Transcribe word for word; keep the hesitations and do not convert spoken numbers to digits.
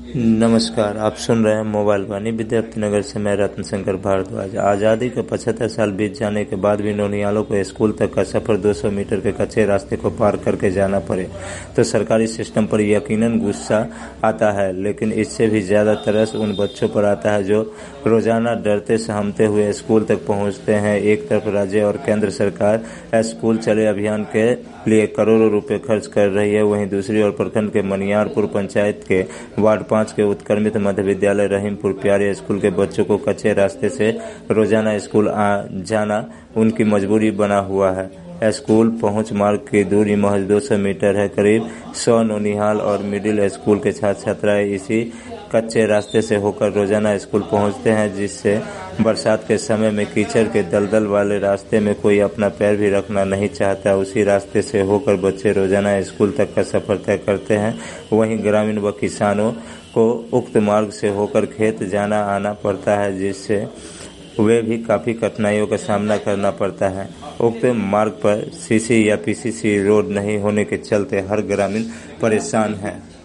नमस्कार, आप सुन रहे हैं मोबाइल वाणी। विद्यार्थी नगर से मैं रत्न शंकर भारद्वाज। आज़ादी के पचहत्तर साल बीत जाने के बाद भी नौनिहालों को स्कूल तक का सफ़र दो सौ मीटर के कच्चे रास्ते को पार करके जाना पड़े तो सरकारी सिस्टम पर यकीनन गुस्सा आता है, लेकिन इससे भी ज़्यादा तरस उन बच्चों पर आता है जो रोजाना डरते सहमते हुए स्कूल तक पहुंचते हैं। एक तरफ राज्य और केंद्र सरकार स्कूल चले अभियान के लिए करोड़ों रुपए खर्च कर रही है, वहीं दूसरी ओर प्रखंड के मनियारपुर पंचायत के वार्ड पाँच के उत्क्रमित मध्य विद्यालय रहीमपुर प्यारे स्कूल के बच्चों को कच्चे रास्ते से रोजाना स्कूल आ जाना उनकी मजबूरी बना हुआ है। स्कूल पहुंच मार्ग की दूरी महज दो सौ मीटर है। करीब सौ नौनिहाल और मिडिल स्कूल के छात्र छात्राएं इसी कच्चे रास्ते से होकर रोजाना स्कूल पहुंचते हैं, जिससे बरसात के समय में कीचड़ के दलदल वाले रास्ते में कोई अपना पैर भी रखना नहीं चाहता। उसी रास्ते से होकर बच्चे रोजाना स्कूल तक का सफर तय करते हैं। वहीं ग्रामीण व किसानों को उक्त मार्ग से होकर खेत जाना आना पड़ता है, जिससे वे भी काफी कठिनाइयों का सामना करना पड़ता है। उक्त मार्ग पर सीसी या पीसीसी रोड नहीं होने के चलते हर ग्रामीण परेशान है।